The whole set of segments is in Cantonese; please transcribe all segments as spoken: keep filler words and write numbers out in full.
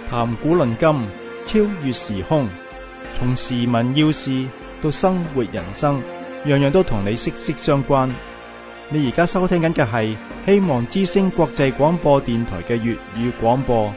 談古論今，超越時空，從時聞要事到生活人生，樣樣都同你息息相關。你而家收聽緊嘅係希望之聲國際廣播電台嘅粵語廣播。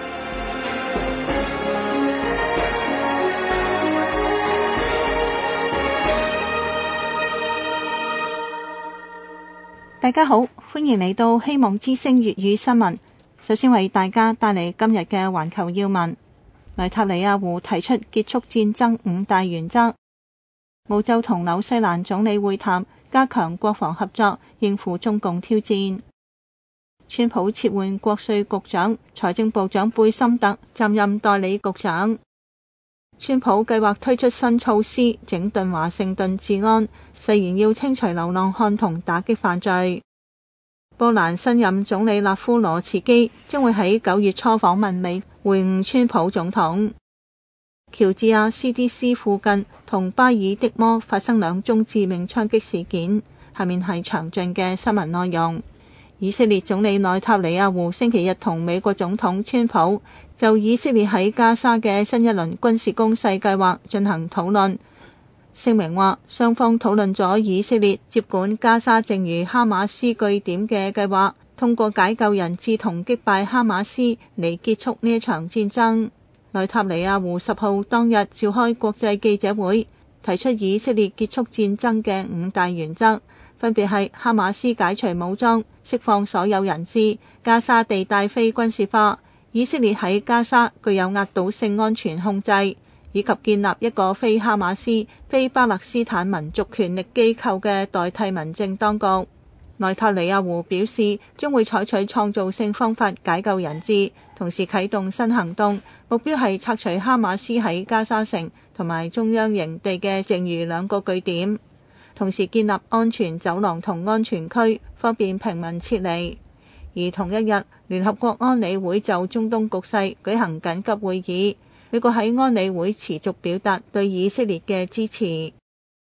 大家好，歡迎嚟到希望之聲粵語新聞。首先為大家帶嚟今日嘅環球要聞。內塔尼亞胡提出結束戰爭五大原則。澳洲同紐西蘭總理會談，加強國防合作，應付中共挑戰。川普撤換國稅局長，財政部長貝森特暫任代理局長。川普計劃推出新措施，整頓華盛頓治安，誓言要清除流浪漢同打擊犯罪。波蘭新任總理勒夫羅茨基將會喺九月初訪問美，會晤川普總統。喬治亞 C D C 附近同巴爾的摩發生兩宗致命槍擊事件。下面係詳盡嘅新聞內容。以色列總理內塔尼亞胡星期日同美國總統川普就以色列喺加沙嘅新一輪軍事攻勢計劃進行討論。聲明話，雙方討論咗以色列接管加沙剩餘哈馬斯據點嘅計劃，通過解救人質同擊敗哈馬斯嚟結束呢一場戰爭。內塔尼亞胡十號當日召開國際記者會，提出以色列結束戰爭嘅五大原則，分別係哈馬斯解除武裝、釋放所有人質、加沙地帶非軍事化、以色列喺加沙具有壓倒性安全控制，以及建立一個非哈馬斯、非巴勒斯坦民族權力機構嘅代替民政當局。內塔尼亞胡表示，將會採取創造性方法解救人質，同時啟動新行動，目標係拆除哈馬斯喺加沙城同埋中央營地嘅剩餘兩個據點，同時建立安全走廊同安全區，方便平民撤離。而同一日，聯合國安理會就中東局勢舉行緊急會議，美國喺安理會持續表達對以色列嘅支持。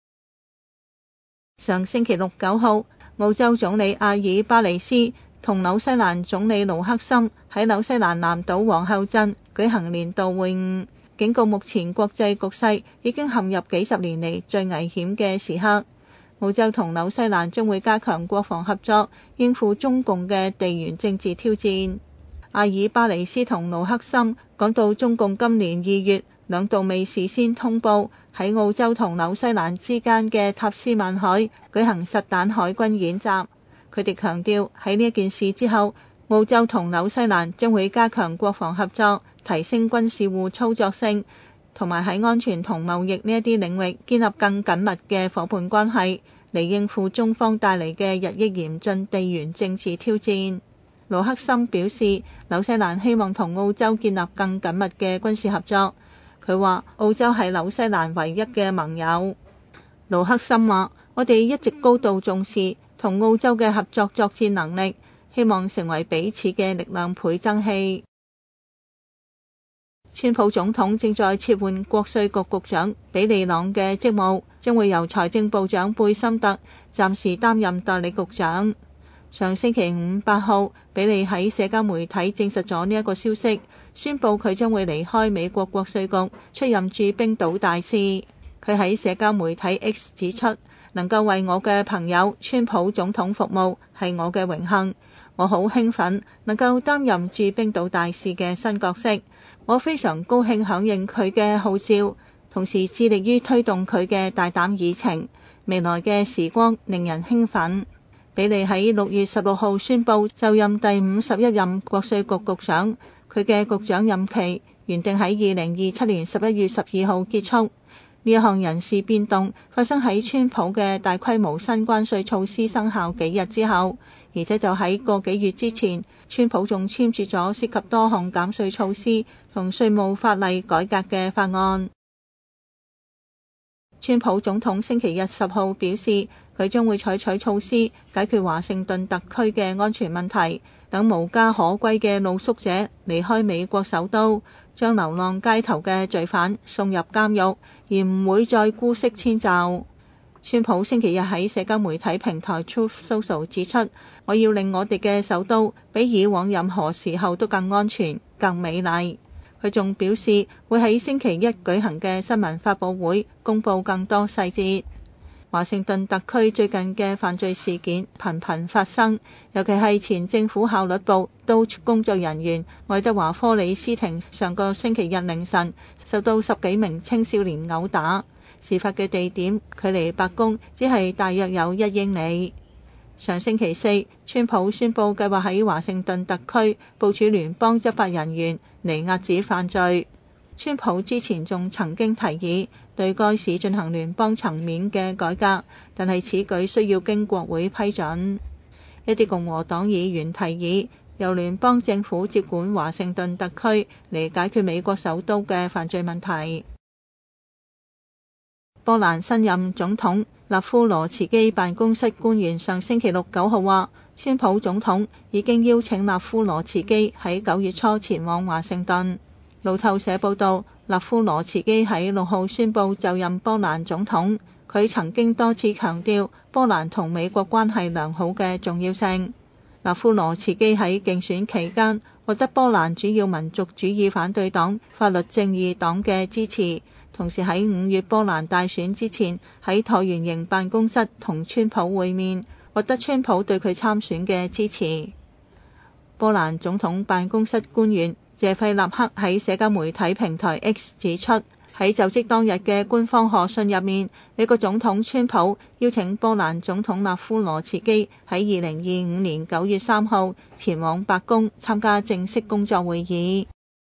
上星期六九號，澳洲總理阿爾巴尼斯同紐西蘭總理盧克森喺紐西蘭南島皇后鎮舉行年度會晤，警告目前國際局勢已經陷入幾十年嚟最危險嘅時刻。澳洲同紐西蘭將會加強國防合作，應付中共嘅地緣政治挑戰。阿爾巴尼斯同盧克森講到中共今年二月兩度未事先通報喺澳洲同紐西蘭之間嘅塔斯曼海舉行實彈海軍演習。佢哋強調喺呢一件事之後，澳洲同紐西蘭將會加強國防合作，提升軍事互操作性，同埋喺安全同貿易呢一啲領域建立更緊密嘅夥伴關係，嚟應付中方帶嚟嘅日益嚴峻地緣政治挑戰。盧克森表示，紐西蘭希望同澳洲建立更緊密嘅軍事合作。佢話澳洲係紐西蘭唯一嘅盟友。盧克森話，我哋一直高度重視同澳洲嘅合作作戰能力，希望成為彼此嘅力量倍增器。川普總統正在撤換國稅局局長比利朗嘅職務，將會由財政部長貝森特暫時擔任代理局長。上星期五八號，比利喺社交媒體證實咗呢一個消息，宣布佢將會離開美國國稅局，出任駐冰島大使。佢喺社交媒體 X 指出，能夠為我嘅朋友川普總統服務係我嘅榮幸，我好興奮能夠擔任駐冰島大使嘅新角色，我非常高興響應佢嘅號召，同時致力於推動佢嘅大膽議程。未來嘅時光令人興奮。比利喺六月十六號宣布就任第五十一任國稅局局長，佢嘅局長任期原定喺二零二七年十一月十二號結束。呢一項人事變動發生喺川普嘅大規模新關稅措施生效幾日之後，而且就喺個幾月之前，川普仲簽署咗涉及多項減稅措施同稅務法例改革嘅法案。川普總統星期日十號表示，佢將會採取措施解決華盛頓特區嘅安全問題，等無家可歸嘅露宿者離開美國首都，將流浪街頭嘅罪犯送入監獄，而唔會再姑息遷就。川普星期日喺社交媒體平台 Truth Social 指出，我要令我哋嘅首都比以往任何時候都更安全、更美麗。 佢仲表示會喺星期一舉行嘅新聞發佈會公佈更多細節。華盛頓特區最近嘅犯罪事件頻頻發生，尤其係前政府效率部 D O J 工作人員愛德華科里斯廷上個星期日凌晨受到十幾名青少年毆打。事發嘅地點距離白宮只係大約有一英里。上星期四，川普宣布計劃喺華盛頓特區部署聯邦執法人員嚟遏止犯罪。川普之前仲曾經提議對該市進行聯邦層面嘅改革，但係此舉需要經國會批准。一啲共和黨議員提議由聯邦政府接管華盛頓特區嚟解決美國首都嘅犯罪問題。波蘭新任總統納夫羅茨基辦公室官員上星期六九號話，川普總統已經邀請納夫羅茨基喺九月初前往華盛頓。路透社報道，納夫羅茨基喺六號宣布就任波蘭總統。佢曾經多次強調波蘭同美國關係良好嘅重要性。納夫羅茨基喺競選期間獲得波蘭主要民族主義反對黨法律正義黨嘅支持，同時喺五月波蘭大選之前喺橢圓形辦公室同川普會面，獲得川普對佢參選嘅支持。波蘭總統辦公室官員謝費納克喺社交媒體平台 X 指出，喺就職當日嘅官方賀信入面，美國總統川普邀請波蘭總統納夫羅茨基喺二零二五年九月三號前往白宮參加正式工作會議。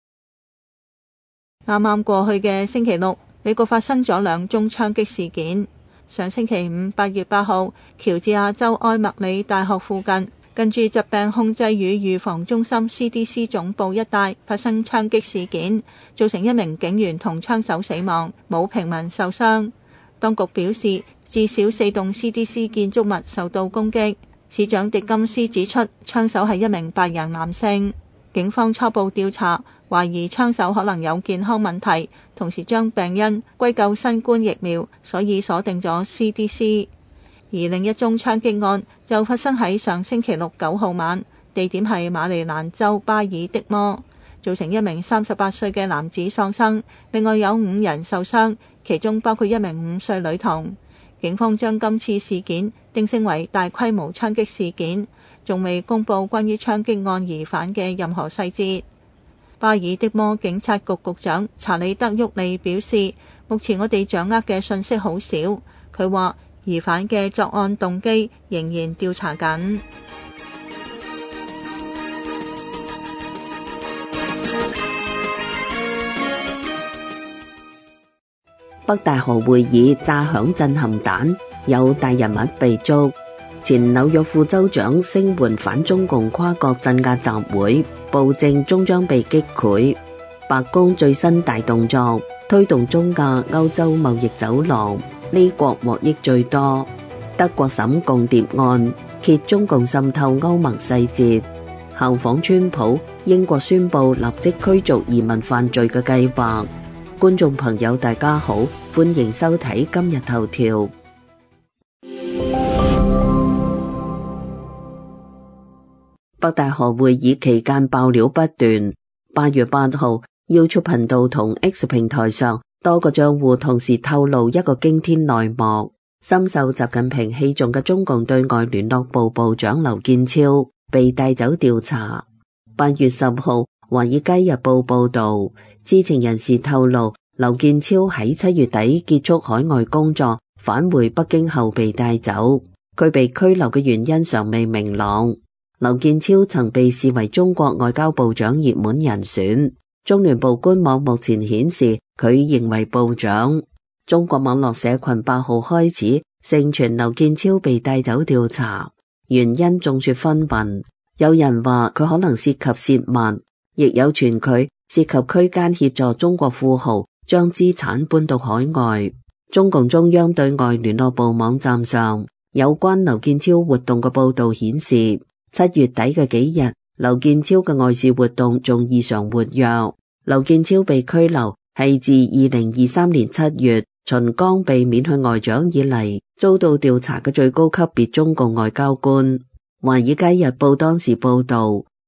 啱啱過去嘅星期六，美國發生咗兩宗槍擊事件。上星期五八月八號，喬治亞州埃默里大學附近，近住疾病控制與預防中心 C D C 總部一帶發生槍擊事件，造成一名警員同槍手死亡，冇平民受傷。當局表示，至少四棟 C D C 建築物受到攻擊。市長迪金斯指出，槍手係一名白人男性。警方初步調查，懷疑槍手可能有健康問題，同時將病因歸咎新冠疫苗，所以鎖定咗 C D C。而另一宗槍擊案就發生喺上星期六九號晚，地點係馬里蘭州巴爾的摩，造成一名三十八歲嘅男子喪生，另外有五人受傷，其中包括一名五歲女童。警方將今次事件定性為大規模槍擊事件，仲未公布關於槍擊案疑犯嘅任何細節。巴爾的摩警察局局長查理德沃利表示，目前我哋掌握嘅信息好少。佢話疑犯嘅作案動機仍然調查緊。 北大河會議炸響震撼彈，有大人物被捉。前紐約副州長聲援反中共跨國鎮壓集會，暴政終將被擊潰。白宮最新大動作，推動中亞歐洲貿易走廊。呢國獲益最多。德國審共諜案，揭中共滲透歐盟細節。效仿川普，英國宣布立即驅逐移民犯罪嘅計劃。觀眾朋友大家好，歡迎收睇今日頭條。北大河會議期間爆料不斷。八月八號，YouTube 頻道同 X 平台上多個賬戶同時透露一個驚天內幕，深受習近平器重嘅中共對外聯絡部部長劉建超被帶走調查。八月十號，華爾街日報報道，知情人士透露，劉建超喺七月底結束海外工作，返回北京後被帶走。佢被拘留嘅原因尚未明朗。劉建超曾被視為中國外交部長熱門人選。中聯部官網目前顯示，佢仍為部長。中國網絡社群八號開始盛傳劉建超被帶走調查，原因眾說紛紜。有人話佢可能涉及洩密，亦有傳佢涉及區間協助中國富豪將資產搬到海外。中共中央對外聯絡部網站上有關劉建超活動嘅報道顯示，七月底嘅幾日，劉建超嘅外事活動仲異常活躍。劉建超被拘留係自二零二三年七月秦剛被免去外長以嚟遭到調查嘅最高級別中共外交官。華爾街日報當時報道，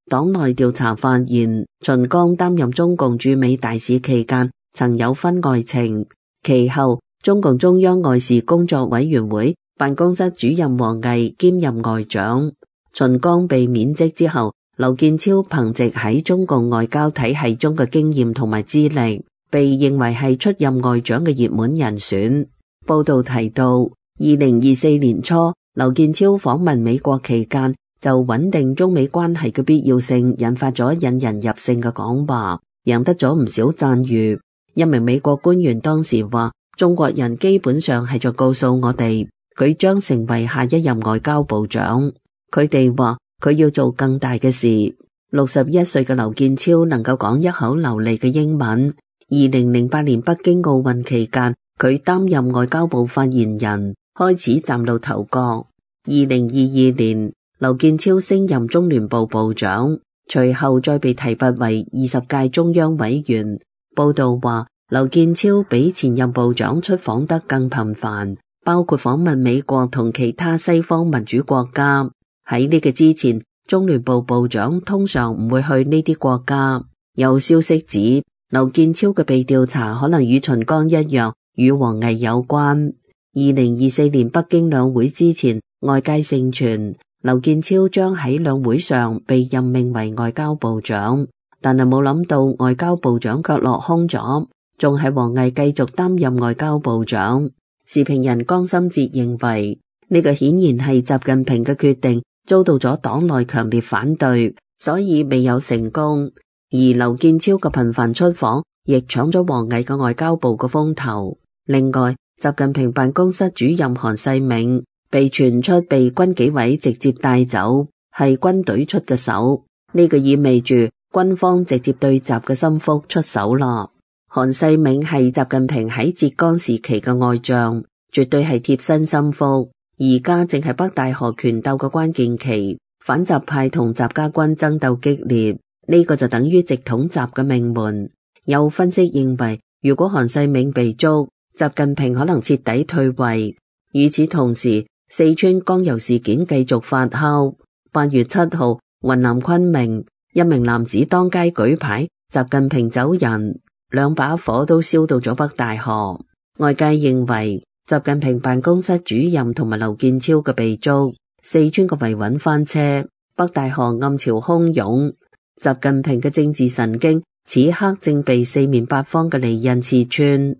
黨內調查發現，秦剛擔任中共駐美大使期間曾有婚外情。其後，中共中央外事工作委員會辦公室主任王毅兼任外長。秦剛被免職之後，劉建超憑藉喺中共外交體系中嘅經驗同埋資歷，被認為係出任外長嘅熱門人選。報道提到，二零二四年初，劉建超訪問美國期間，就穩定中美關係嘅必要性引發咗引人入勝嘅講話，贏得咗唔少讚譽。一名美國官員當時話，中國人基本上係在告訴我哋，佢將成為下一任外交部長。佢哋話佢要做更大嘅事。六十一歲嘅劉建超能夠講一口流利嘅英文。二零零八年北京奧運期間，佢擔任外交部發言人，開始嶄露頭角。二零二二年，劉建超升任中聯部部長，隨後再被提拔為二十屆中央委員。報道話，劉建超比前任部長出訪得更頻繁，包括訪問美國同其他西方民主國家。喺呢個之前，中聯部部長通常唔會去呢啲國家。有消息指，劉建超嘅被調查可能與秦剛一樣，與王毅有關。二零二四年北京兩會之前，外界盛傳劉建超將喺兩會上被任命為外交部長，但係冇諗到外交部長卻落空咗，仲係王毅繼續擔任外交部長。時評人江心哲認為，呢個顯然係習近平嘅決定遭到咗黨內強烈反對，所以未有成功。而劉建超嘅頻繁出訪，亦搶咗王毅嘅外交部嘅風頭。另外，習近平辦公室主任韓世銘被傳出被軍紀委直接帶走，係軍隊出嘅手。呢個意味住軍方直接對習嘅心腹出手啦。韓世銘係習近平喺浙江時期嘅外將，絕對係貼身心腹。而家正係北戴河權鬥嘅關鍵期，反習派同習家軍爭鬥激烈，呢個就等於直統習嘅命門。有分析認為，如果韓世銘被捉，習近平可能徹底退位。與此同時，四川江油事件繼續發酵。八月七號，雲南昆明一名男子當街舉牌，習近平走人，兩把火都燒到咗北戴河。外界認為，習近平辦公室主任同埋劉建超嘅被捉，四川嘅維穩翻車，北戴河暗潮洶湧。習近平嘅政治神經此刻正被四面八方嘅利刃刺穿。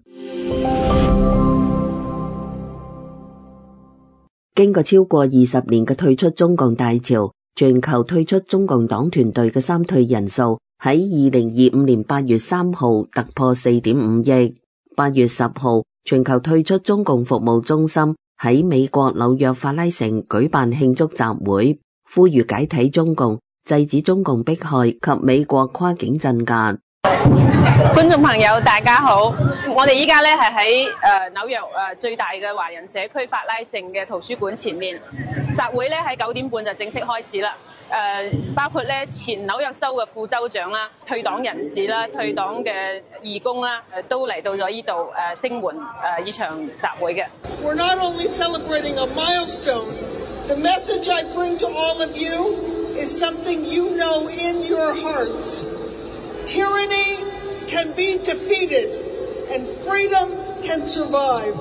經過超過二十年嘅退出中共大潮，全球退出中共黨團隊嘅三退人數喺二零二五年八月三號突破四點五億。八月十號，全球退出中共服務中心喺美國紐約法拉盛舉辦慶祝集會，呼籲解體中共，制止中共迫害及美國跨境鎮壓。 觀眾朋友大家好，我哋依家咧係喺誒紐約誒最大嘅華人社區法拉盛嘅圖書館前面，集會咧喺九點半就正式開始啦。誒、呃、包括咧前紐約州嘅副州長啦、退黨人士啦、退黨嘅義工啦，誒都嚟到咗呢度誒聲援誒呢場集會嘅。 We're not only celebrating a milestone, the message I bring to all of you is something you know in your hearts. Tyranny can be defeated and freedom can survive.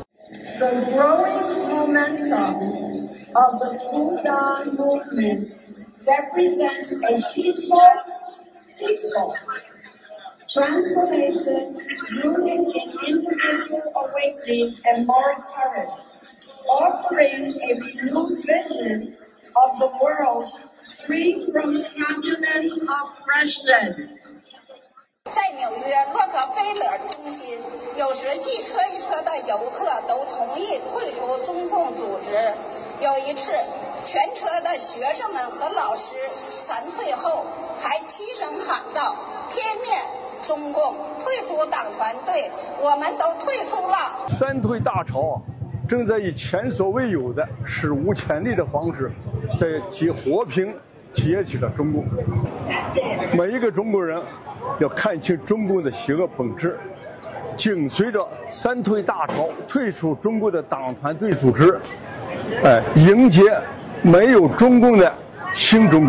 The growing momentum of the True Dawn movement represents a peaceful, peaceful transformation rooted in individual awakening and moral courage, offering a renewed vision of the world free from communist oppression. 在纽约洛克菲勒中心，有时一车一车的游客都同意退出中共组织。有一次，全车的学生们和老师散退后，还齐声喊道：“天灭中共，退出党团队，我们都退出了。” 三退大潮正在以前所未有的史无前例的方式，在其和平解体了中共。每一个中国人要看清中共的邪恶本质，紧随着三退大潮，退出中国的党团队组织，哎，迎接没有中共的新中国。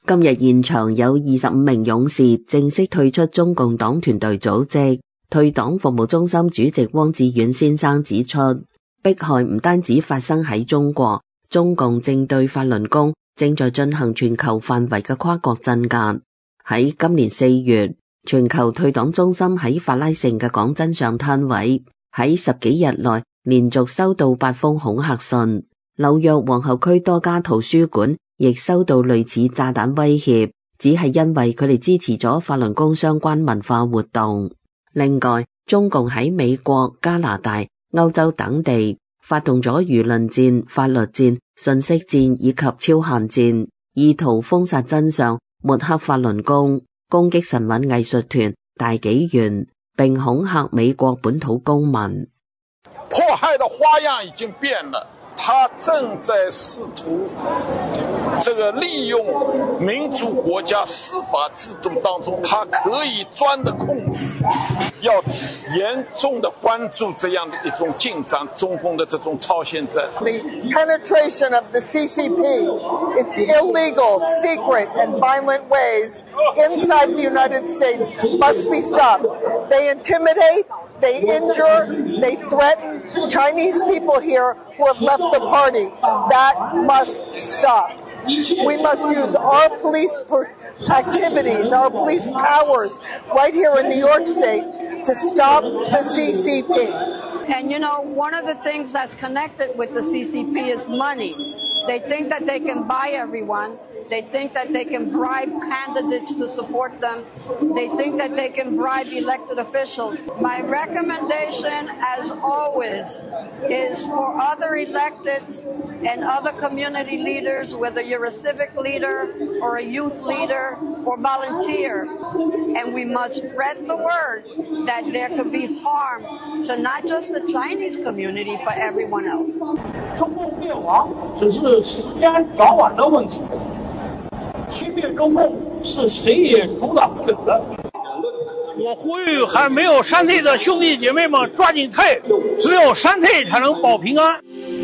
今日現場有二十五名勇士正式退出中共黨團隊組織。退黨服務中心主席汪志遠先生指出，迫害唔單止發生喺中國，中共正對法輪功正在進行全球範圍嘅跨國鎮壓。喺今年四月，全球退黨中心喺法拉盛嘅講真相攤位，喺十幾日內連續收到八封恐嚇信。紐約皇后區多家圖書館亦收到類似炸彈威脅，只係因為佢哋支持咗法輪功相關文化活動。另外，中共喺美國、加拿大、歐洲等地發動咗輿論戰、法律戰、信息戰以及超限戰，意圖封殺真相，抹黑法輪功，攻擊神韻藝術團、大紀元，並恐嚇美國本土公民。 迫害的花樣已經變了，他正在試圖這個利用民主國家司法制度當中，他可以鑽的空子，要嚴重的關注這樣的一種進展，中共的這種超限戰。 The penetration of the C C P, its illegal, secret, and violent ways inside the United States must be stopped. They intimidate, they injure, they threaten Chinese people here who have left the party. That must stop. We must use our police activities, our police powers right here in New York State to stop the C C P. And you know, one of the things that's connected with the C C P is money. They think that they can buy everyone. They think that they can bribe candidates to support them. They think that they can bribe elected officials. My recommendation, as always, is for other electeds and other community leaders, whether you're a civic leader or a youth leader or volunteer, and we must spread the word that there could be harm to not just the Chinese community, but everyone else. 中共灭亡只是时间早晚的问题。清灭中共是谁也阻挡不了的。我呼吁还没有删退的兄弟姐妹们抓紧退，只有删退才能保平安。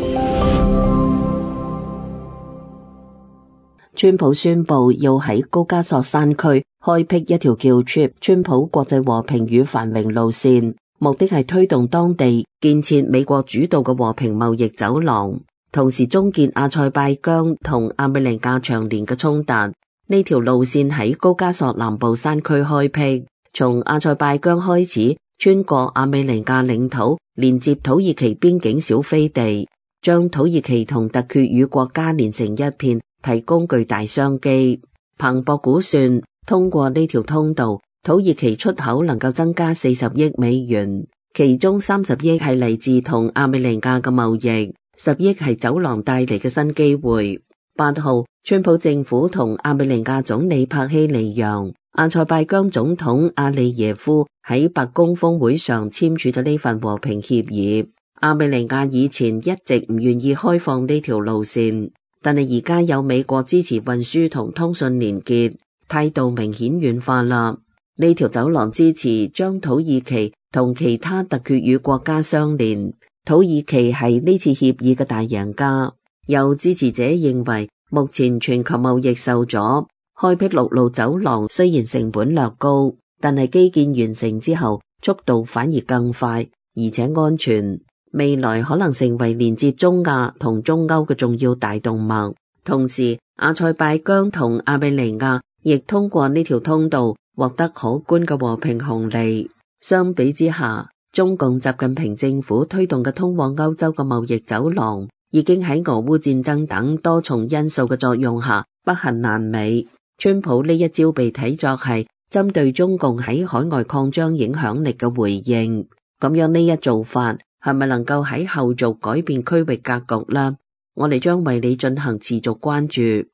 川普宣布要喺高加索山區開闢一條叫 Trip 川普國際和平與繁榮路線，目的係推動當地建設美國主導嘅和平貿易走廊，同時終結阿塞拜疆同亞美尼亞長年嘅衝突。呢條路線喺高加索南部山區開闢，從阿塞拜疆開始，穿過亞美尼亞領土，連接土耳其邊境小飛地，將土耳其同突厥語國家連成一片，提供巨大商機。彭博估算，通過呢條通道，土耳其出口能夠增加四十億美元，其中三十億係嚟自同亞美尼亞嘅貿易，十億係走廊帶嚟嘅新機會。八號，川普政府同亞美尼亞總理帕希尼揚、阿塞拜疆總統阿利耶夫喺白宮峰會上簽署咗呢份和平協議。亞美尼亞以前一直唔願意開放呢條路線，但係而家有美國支持運輸同通訊連結，態度明顯軟化啦。呢條走廊支持將土耳其同其他突厥語國家相連，土耳其係呢次協議嘅大贏家。有支持者認為，目前全球貿易受阻，開闢陸路走廊雖然成本略高，但係基建完成之後，速度反而更快，而且安全。未來可能成為連接中亞同中歐嘅重要大動脈。同時，阿塞拜疆同亞美尼亞亦通過呢條通道獲得可觀嘅和平紅利。相比之下，中共習近平政府推動嘅通往歐洲嘅貿易走廊，已經喺俄烏戰爭等多重因素嘅作用下不幸爛尾。川普呢一招被睇作係針對中共喺海外擴張影響力嘅回應。咁樣呢一做法係咪能夠喺後續改變區域格局呢？我哋將為你進行持續關注。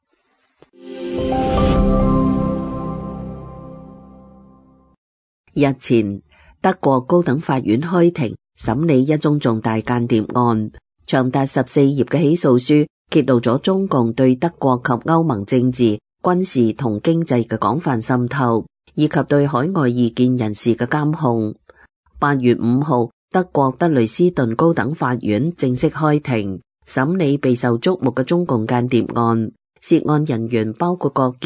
日前，德國高等法院開庭審理一宗重大間諜案。長達十四頁嘅起訴書揭露咗中共對德國及歐盟政治、軍事同經濟嘅廣泛滲透，以及對海外異見人士嘅監控。八月五號，德國德累斯頓高等法院正式開庭審理備受矚目嘅中共間諜案，涉案人員包括郭健、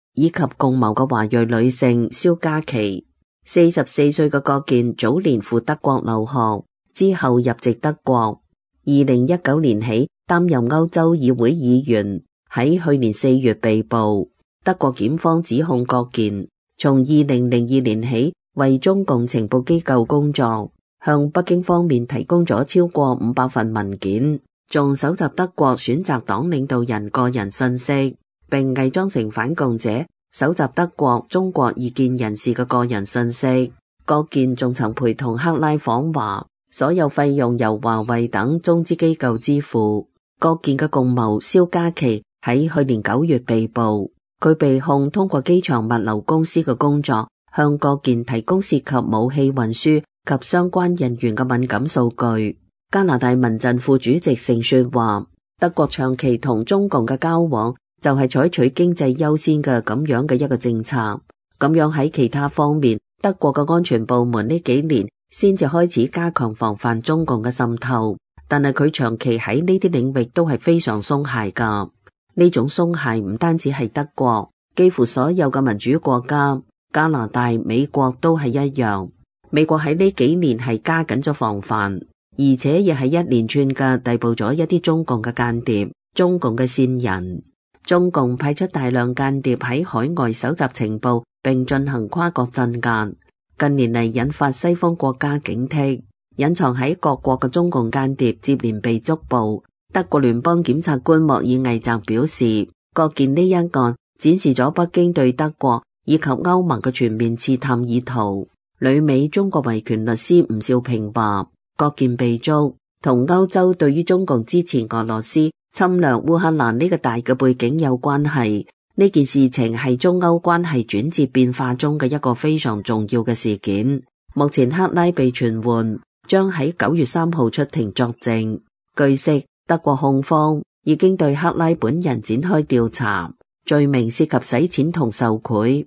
以及共謀嘅華裔女性蕭嘉琪。四十四歲嘅郭健早年赴德國留學，之後入籍德國。二零一九年起擔任歐洲議會議員，喺去年四月被捕。德國檢方指控郭健從二零零二年起為中共情報機構工作，向北京方面提供咗超過五百份文件，仲搜集德國選擇黨領導人個人信息，並偽裝成反共者，搜集德國中國異見人士嘅個人信息。郭健仲曾陪同克拉訪華，所有費用由華為等中資機構支付。郭健嘅共謀蕭嘉琪喺去年九月被捕，佢被控通過機場物流公司嘅工作，向郭健提供涉及武器運輸及相關人員嘅敏感數據。加拿大民陣副主席盛雪話，德國長期同中共嘅交往就係採取經濟優先嘅咁樣嘅一個政策，咁樣喺其他方面，德國嘅安全部門呢幾年先至開始加強防範中共嘅滲透，但係佢長期喺呢啲領域都係非常鬆懈噶。呢種鬆懈唔單止係德國，幾乎所有嘅民主國家，加拿大、美國都係一樣。美國喺呢幾年係加緊咗防範，而且亦係一連串嘅逮捕咗一啲中共嘅間諜、中共嘅線人。中共派出大量間諜喺海外搜集情報，並進行跨國鎮壓。近年嚟引發西方國家警惕，隱藏喺各國嘅中共間諜接連被捉捕。德國聯邦檢察官莫爾魏澤表示，郭健呢一案展示咗北京對德國以及歐盟嘅全面刺探意圖。旅美中國維權律師吳少平話，郭健被捉同歐洲對於中共支持俄羅斯侵略烏克蘭呢個大嘅背景有關係。呢件事情係中歐關係轉折變化中嘅一個非常重要嘅事件。目前克拉被傳喚，將喺九月三號出庭作證。據悉，德國控方已經對克拉本人展開調查，罪名涉及洗錢同受賄。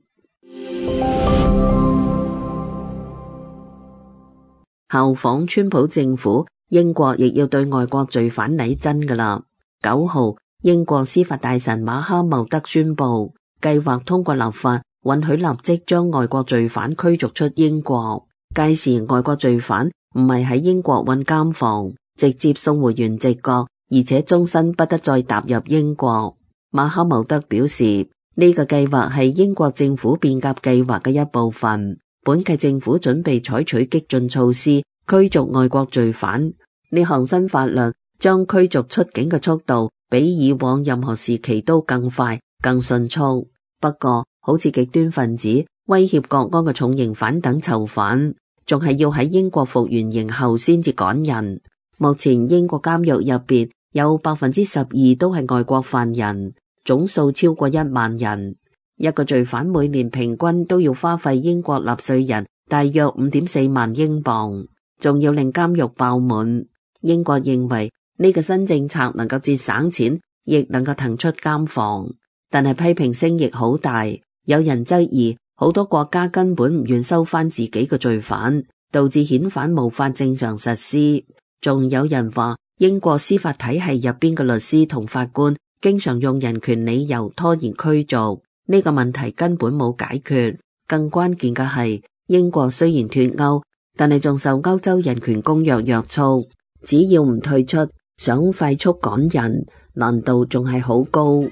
效仿川普政府，英國亦要對外國罪犯禮真㗎喇。九號，英國司法大臣馬哈茂德宣布，計劃通過立法，允許立即將外國罪犯驅逐出英國。屆時，外國罪犯唔係喺英國揾監房，直接送回原籍國，而且終身不得再踏入英國。馬哈茂德表示，呢個計劃係英國政府變革計劃嘅一部分。本屆政府準備採取激進措施驅逐外國罪犯。呢項新法律將驅逐出境嘅速度比以往任何時期都更快、更迅速。不過，好似極端分子、威脅國安嘅重刑犯等囚犯，仲係要喺英國服完刑後先至趕人。目前英國監獄入邊有百分之十二都係外國犯人，總數超過一萬人。一個罪犯每年平均都要花費英國納稅人大約五點四萬英鎊，仲要令監獄爆滿。英國認為呢個新政策能夠節省錢，亦能夠騰出監房，但係批評聲亦好大。有人質疑好多國家根本唔願收翻自己嘅罪犯，導致遣返無法正常實施。仲有人話英國司法體系入邊嘅律師同法官經常用人權理由拖延驅逐。呢個問題根本冇解決，更關鍵嘅係英國雖然脫歐，但係仲受歐洲人權公約約束，只要唔退出，想快速趕人，難度仲係好高。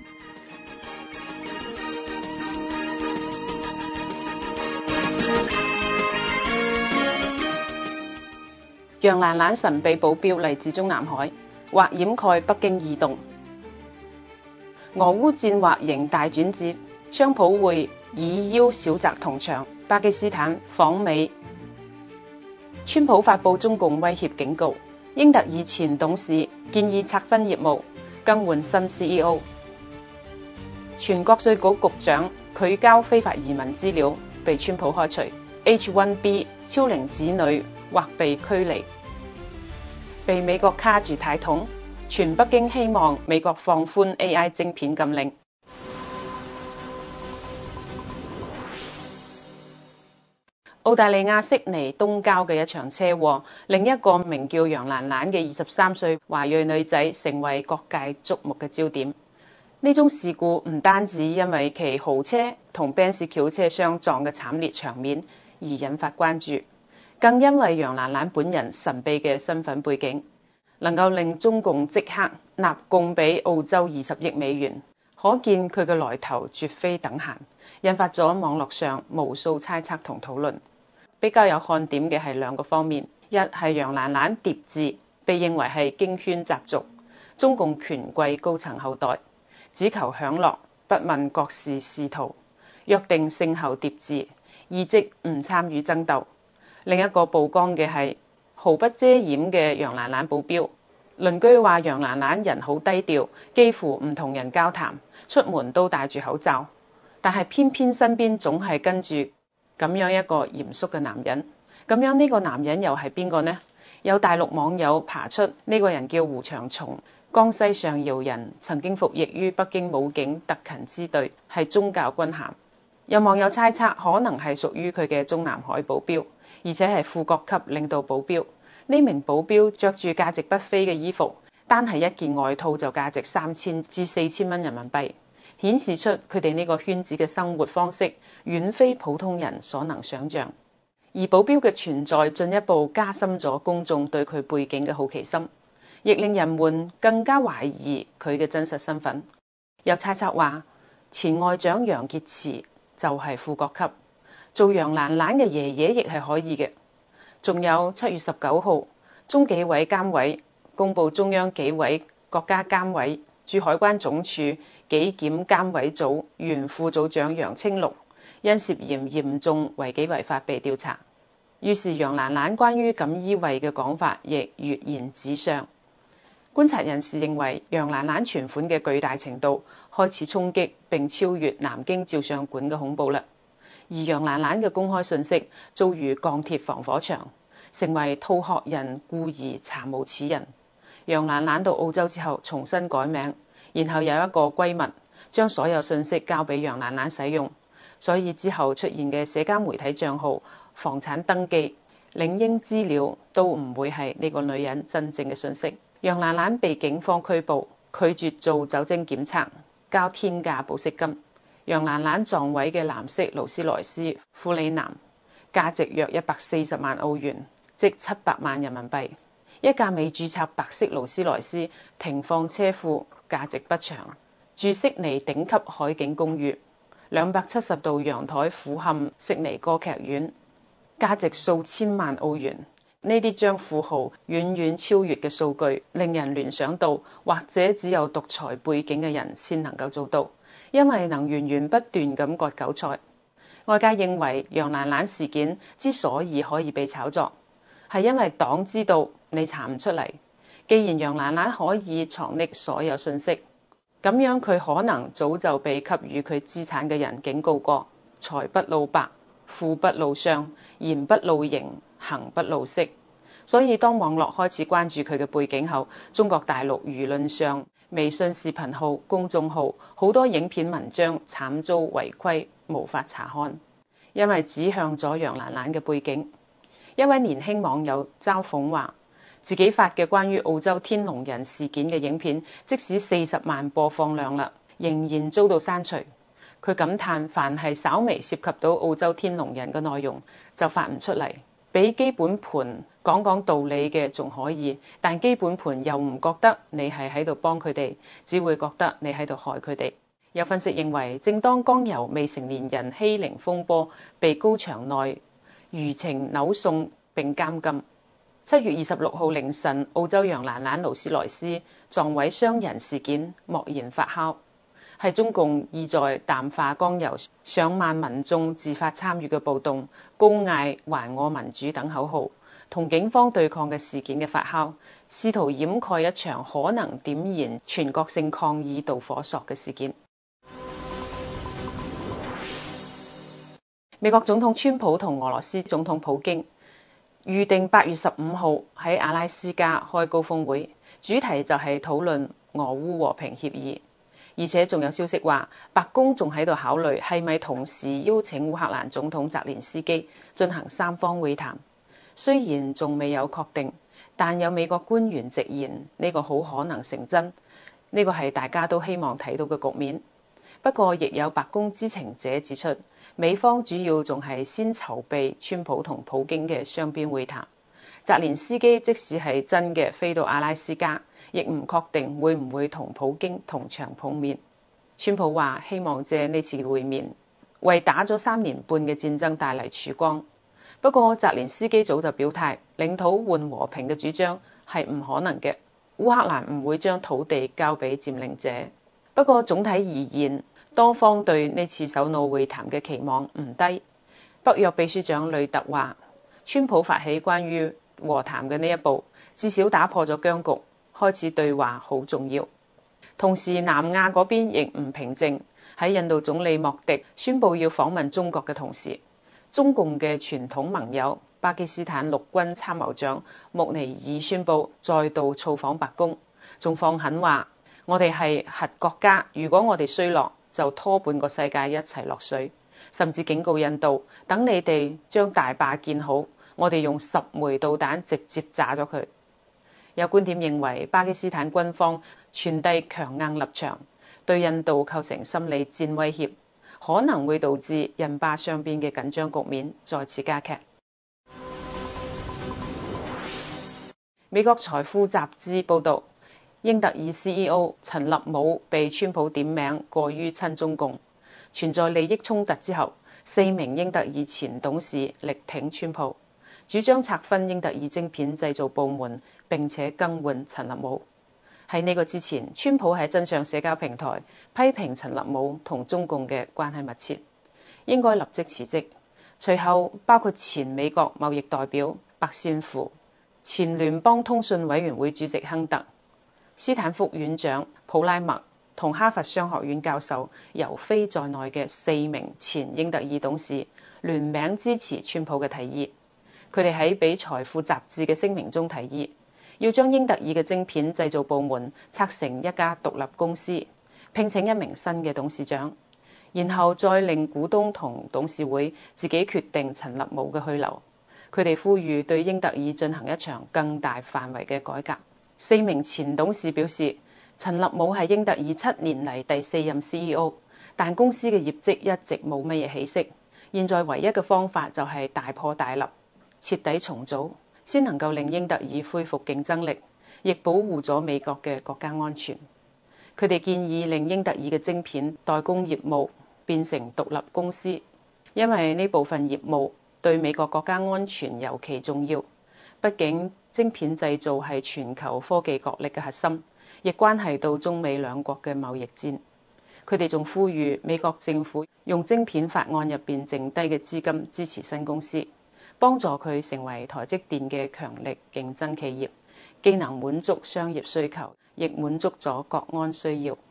楊蘭蘭神秘保鏢嚟自中南海，或掩蓋北京異動。俄烏戰或迎大轉折，雙普會以邀小澤同場，巴基斯坦訪美。川普發布中共威脅警告，英特爾前董事建議拆分業務，更換新 C E O。全國稅局局長拒交非法移民資料，被川普開除。H 一 B 超齡子女或被驅離，被美國卡住太痛。全北京希望美國放寬 A I 晶片禁令。澳大利亞悉尼東郊嘅一場車禍，另一個名叫楊蘭蘭嘅二十三歲華裔女仔成為各界矚目嘅焦點。 呢宗事故唔單止因為其豪車同賓士轎車相撞嘅慘烈場面而引發關注，更因為楊蘭蘭本人神秘嘅身份背景，能夠令中共即刻納貢俾澳洲二十億美元，可見佢嘅來頭絕非等閒，引發咗網絡上無數猜測同討論。比較有看點嘅係兩個方面，一係楊蘭蘭疊字被認為係京圈習俗，中共權貴高層後代，只求享樂，不問國事仕途，約定姓後疊字，意即唔參與爭鬥。另一個曝光嘅係毫不遮掩嘅楊蘭蘭保鏢，鄰居話楊蘭蘭人好低調，幾乎唔同人交談，出門都戴住口罩，但係偏偏身邊總係跟住咁樣一個嚴肅嘅男人。咁樣呢個男人又係邊個呢？有大陸網友爬出呢個人叫胡長松，江西上饒人，曾經服役於北京武警特勤支隊，係宗教軍銜。有網友猜測可能係屬於佢嘅中南海保鏢，而且係副國級領導保鏢。呢名保鏢着住價值不菲嘅衣服，單係一件外套就價值三千至四千蚊人民幣，顯示出佢哋呢個圈子嘅生活方式遠非普通人所能想象。而保鏢嘅存在進一步加深咗公眾對佢背景嘅好奇心，亦令人們更加懷疑佢嘅真實身份。有猜測話，前外長楊潔篪就係副國級，做楊蘭蘭嘅爺爺亦係可以嘅。仲有七月十九號，中紀委監委公布中央紀委國家監委駐海關總署紀檢監委組原副組長楊青綠因涉嫌嚴重違紀違法被調查，於是楊蘭蘭關於錦衣衛嘅講法亦躍然紙上。觀察人士認為，楊蘭蘭存款嘅巨大程度開始衝擊並超越南京照相館嘅恐怖啦。而楊蘭蘭嘅公開信息遭如鋼鐵防火牆，成為吐殼人故而查無此人。楊蘭蘭到澳洲之後重新改名，然後有一個閨蜜將所有信息交俾楊蘭蘭使用。所以之後出現嘅社交媒體帳號、房產登記、領英資料都唔會係呢個女人真正嘅信息。楊蘭蘭被警方拘捕，拒絕做酒精檢測，交天價保釋金。楊蘭蘭撞毀嘅藍色勞斯萊斯庫里南價值約一百四十萬澳元，即七百萬人民幣。一架未註冊白色勞斯萊斯停放車庫，價值不詳。住悉尼頂級海景公寓，兩百七十度陽台俯瞰悉尼歌劇院，價值數千萬澳元。呢啲將富豪遠遠超越嘅數據，令人聯想到，或者只有獨裁背景嘅人先能夠做到，因為能源源不斷咁割韭菜。外界認為楊蘭蘭事件之所以可以被炒作，係因為黨知道你查唔出嚟。既然楊蘭蘭可以藏匿所有信息，咁樣佢可能早就被給予佢資產嘅人警告過：財不露白，富不露相，言不露形，行不露色。所以當網絡開始關注佢嘅背景後，中國大陸輿論上微信視頻號、公眾號好多影片文章慘遭違規，無法查看，因為指向咗楊蘭蘭嘅背景。一位年輕網友嘲諷話，自己發嘅關於澳洲天龍人事件嘅影片，即使四十萬播放量啦，仍然遭到刪除。佢感嘆，凡係稍微涉及到澳洲天龍人嘅內容，就發唔出嚟。俾基本盤講講道理嘅仲可以，但基本盤又唔覺得你係喺度幫佢哋，只會覺得你喺度害佢哋。有分析認為，正當剛由未成年人欺凌風波被高牆內輿情扭送並監禁，七月二十六號凌晨，澳洲楊蘭蘭勞斯萊斯撞毀商人事件莫言發酵，係中共意在淡化剛由上萬民眾自發參與嘅暴動，高嗌還我民主等口號，同警方對抗嘅事件嘅發酵，試圖掩蓋一場可能點燃全國性抗議導火索嘅事件。美國總統川普同俄羅斯總統普京預定八月十五號喺阿拉斯加開高峰會，主題就係討論俄烏和平協議。而且仲有消息話，白宮仲喺度考慮係咪同時邀請烏克蘭總統澤連斯基進行三方會談。雖然仲未有確定，但有美國官員直言呢個好可能成真。 呢個係大家都希望睇到嘅局面。不過，亦有白宮知情者指出，美方主要仲係先籌備川普同普京嘅雙邊會談。澤連斯基即使係真嘅飛到阿拉斯加，亦唔確定會唔會同普京同場碰面。川普話希望借呢次會面為打咗三年半嘅戰爭帶嚟曙光。不過，澤連斯基早就表態，領土換和平嘅主張係唔可能嘅。烏克蘭唔會將土地交俾佔領者。不過總體而言，多方對呢次首腦會談嘅期望唔低。北約秘書長呂特話，川普發起關於和談嘅呢一步，至少打破咗僵局，開始對話好重要。同時，南亞嗰邊亦唔平靜。喺印度總理莫迪宣布要訪問中國嘅同時，中共嘅傳統盟友巴基斯坦陸軍參謀長穆尼爾宣布再度造訪白宮，仲放狠話：我哋係核國家，如果我哋衰落，就拖半個世界一齊落水。甚至警告印度，等你哋將大壩建好，我哋用十枚導彈直接炸咗佢。有觀點認為，巴基斯坦軍方傳遞強硬立場，對印度構成心理戰威脅，可能會導致印巴雙邊嘅緊張局面再次加劇。美國財富雜誌報導，英特爾 C E O 陳立武被川普點名過於親中共，存在利益衝突之後，四名英特爾前董事力挺川普，主張拆分英特爾晶片製造部門，並且更換陳立武。喺呢個之前，川普喺真相社交平台批評陳立武同中共嘅關係密切，應該立即辭職。隨後，包括前美國貿易代表白線符、前聯邦通訊委員會主席亨特、斯坦福院長普拉默同哈佛商學院教授尤菲在內嘅四名前英特爾董事聯名支持川普嘅提議。佢哋喺俾財富雜誌嘅聲明中提議，要將英特爾嘅晶片製造部門拆成一家獨立公司，聘請一名新嘅董事長，然後再令股東同董事會自己決定陳立武嘅去留。佢哋呼籲對英特爾進行一場更大範圍嘅改革。四名前董事表示，陳立武係英特爾七年嚟第四任 C E O， 但公司嘅業績一直冇乜嘢起色。現在唯一嘅方法就係大破大立，徹底重組，先能夠令英特爾恢復競爭力，亦保護咗美國嘅國家安全。佢哋建議令英特爾嘅晶片代工業務變成獨立公司，因為呢部分業務對美國國家安全尤其重要。畢竟晶片製造係全球科技角力嘅核心，亦關係到中美兩國嘅貿易戰。佢哋仲呼籲美國政府用晶片法案入邊剩低嘅資金支持新公司，幫助佢成為台積電嘅強力競爭企業，既能滿足商業需求，亦滿足咗國安需要。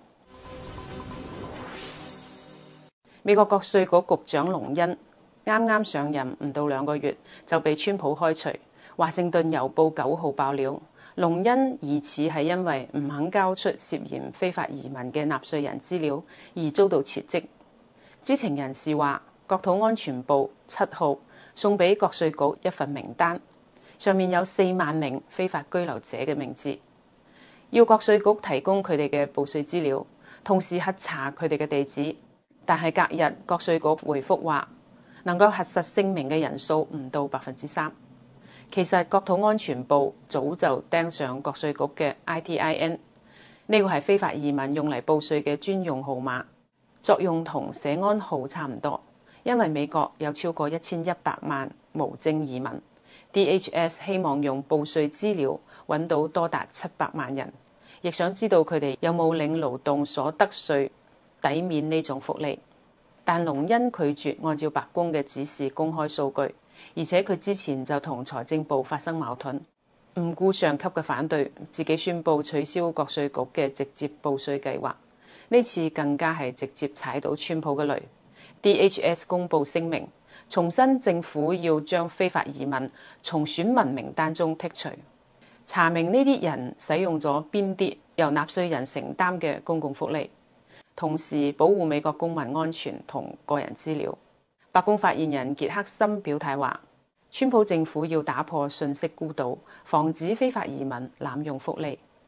美國國稅局局長龍恩啱啱上任唔到兩個月就被川普開除。華盛頓郵報九號爆料，龍恩疑似係因為唔肯交出涉嫌非法移民嘅納稅人資料而遭到撤職。知情人士話，國土安全部七號送俾國稅局一份名單，上面有四萬名非法居留者嘅名字，要國稅局提供佢哋嘅報稅資料，同時核查佢哋嘅地址。但係隔日國稅局回覆話，能夠核實姓名嘅人數唔到百分之三。其實國土安全部早就釘上國稅局嘅 I T I N， 呢個係非法移民用嚟報稅嘅專用號碼，作用同社安號差唔多。因為美國有超過一千一百萬無證移民， D H S 希望用報稅資料揾到多達七百萬人，亦想知道佢哋有冇領勞動所得稅抵免呢種福利。但龍恩拒絕按照白宮嘅指示公開數據，而且佢之前就同財政部發生矛盾，唔顧上級嘅反對，自己宣布取消國稅局嘅直接報稅計劃。呢次更加係直接踩到川普嘅雷。D H S 公佈聲明，重申政府要將非法移民從選民名單中剔除，查明呢啲人使用咗邊啲由納稅人承擔嘅公共福利，同時保護美國公民安全同個人資料。白宮發言人傑克森表態話，川普政府要打破信息孤島，防止非法移民濫用福利。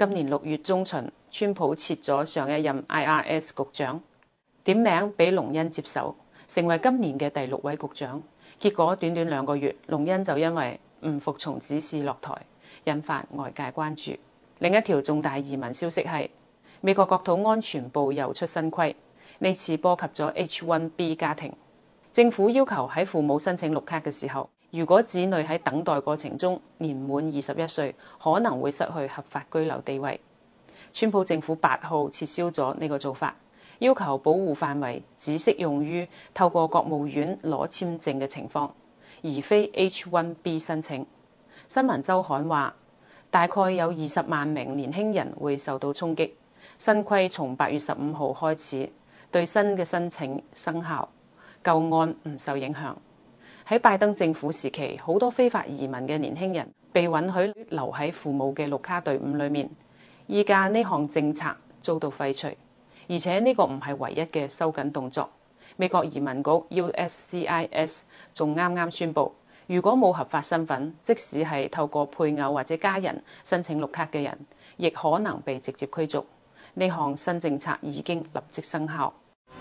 今年六月中旬，川普撤咗上一任 I R S 局長，點名俾龍恩接手，成為今年嘅第六位局長。結果短短兩個月，龍恩就因為唔服從指示落台，引發外界關注。另一條重大移民消息係，美國國土安全部又出新規，呢次波及咗 H 一 B 家庭。政府要求喺父母申請綠卡嘅時候，如果子女喺等待過程中年滿二十一歲，可能會失去合法居留地位。川普政府八號撤銷咗呢個做法，要求保護範圍只適用於透過國務院攞簽證嘅情況，而非 H 一 B 申請。新聞週刊話，大概有二十萬名年輕人會受到衝擊。新規從八月十五號開始對新嘅申請生效，舊案唔受影響。喺拜登政府時期，好多非法移民嘅年輕人被允許留喺父母嘅綠卡隊伍裏面。依家呢項政策遭到廢除，而且呢個唔係唯一嘅收緊動作。美國移民局 U S C I S 仲啱啱宣布，如果冇合法身份，即使係透過配偶或者家人申請綠卡嘅人，亦可能被直接驅逐。呢項新政策已經立即生效。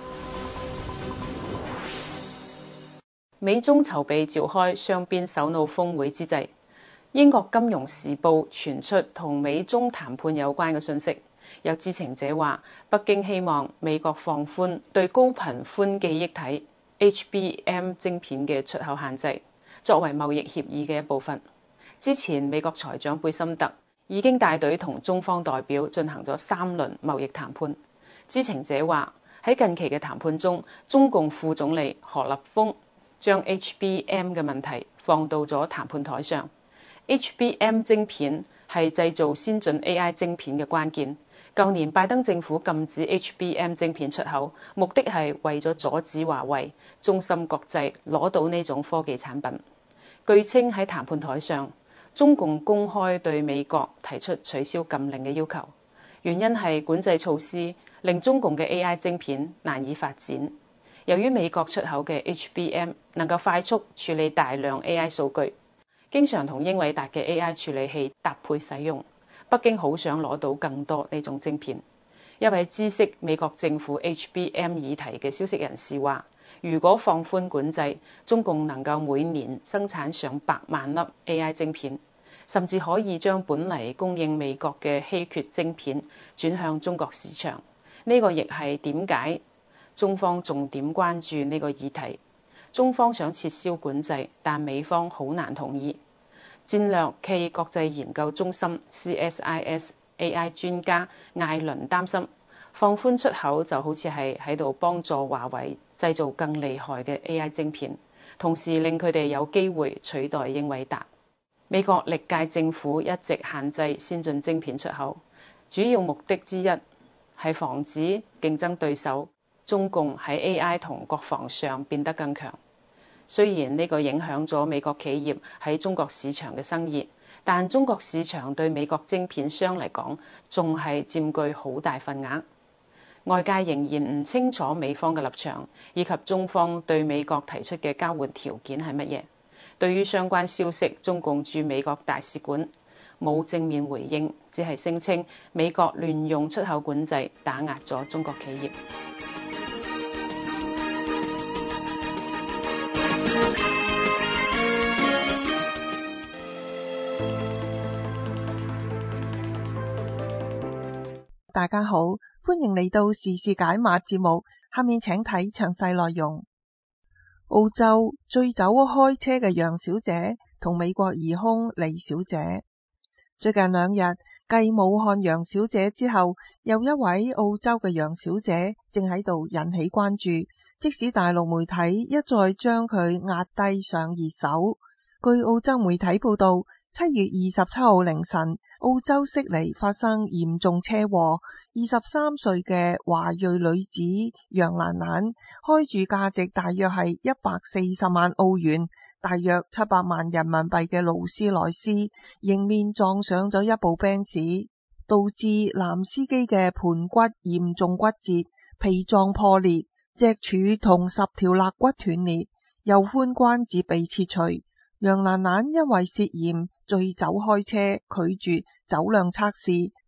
美中籌備召開雙邊首腦峰會之際，英國金融時報傳出同美中談判有關嘅信息。有知情者話，北京希望美國放寬對高頻寬記憶體 H B M 晶片嘅出口限制，作為貿易協議嘅一部分。之前美國財長貝森特已經帶隊同中方代表進行咗三輪貿易談判。知情者話，喺近期嘅談判中，中共副總理何立峰將 H B M 嘅問題放到咗談判台上。H B M 晶片係製造先進 A I 晶片嘅關鍵。舊年拜登政府禁止 H B M 晶片出口，目的係為咗阻止華為、中芯國際攞到呢種科技產品。據稱喺談判台上，中共公開對美國提出取消禁令嘅要求，原因係管制措施令中共嘅 A I 晶片難以發展。由於美國出口嘅 H B M 能夠快速處理大量 A I 數據，經常同英偉達嘅 A I 處理器搭配使用，北京好想攞到更多呢種晶片。一位知悉美國政府 H B M 議題嘅消息人士話，如果放寬管制，中共能夠每年生產上百萬粒 A I 晶片，甚至可以將本嚟供應美國嘅稀缺晶片轉向中國市場。呢個亦係點解中方重點關注呢個議題。中方想撤銷管制，但美方好難同意。戰略暨國際研究中心 C S I S A I 專家艾倫擔心，放寬出口就好似係喺度幫助華為製造更厲害嘅 A I 晶片，同時令佢哋有機會取代英偉達。美國歷屆政府一直限制先進晶片出口，主要目的之一係防止競爭對手中共喺 A I 同國防上變得更強。雖然呢個影響咗美國企業喺中國市場嘅生意，但中國市場對美國晶片商嚟講仲係佔據好大份額。外界仍然唔清楚美方嘅立場，以及中方對美國提出嘅交換條件係乜嘢。對於相關消息，中共駐美國大使館冇正面回應，只係聲稱美國亂用出口管制打壓咗中國企業。 大家好，歡迎嚟到時事解碼節目，下面請睇詳細內容。澳洲醉酒開車嘅楊小姐同美國疑兇李小姐，最近兩日繼武漢楊小姐之後，又一位澳洲嘅楊小姐正喺度引起關注，即使大陸媒體一再將佢壓低上熱搜。據澳洲媒體報道，七月二十七號凌晨，澳洲悉尼發生嚴重車禍，二十三歲嘅華裔女子楊蘭蘭開住價值大約係一百四十萬澳元，大約七百萬人民幣嘅勞斯萊斯，迎面撞上咗一部賓士，導致男司機嘅盤骨嚴重骨折、脾臟破裂、脊柱同十條肋骨斷裂，右髖關節被切除。楊蘭蘭因為涉嫌醉酒開車，拒絕酒量測試，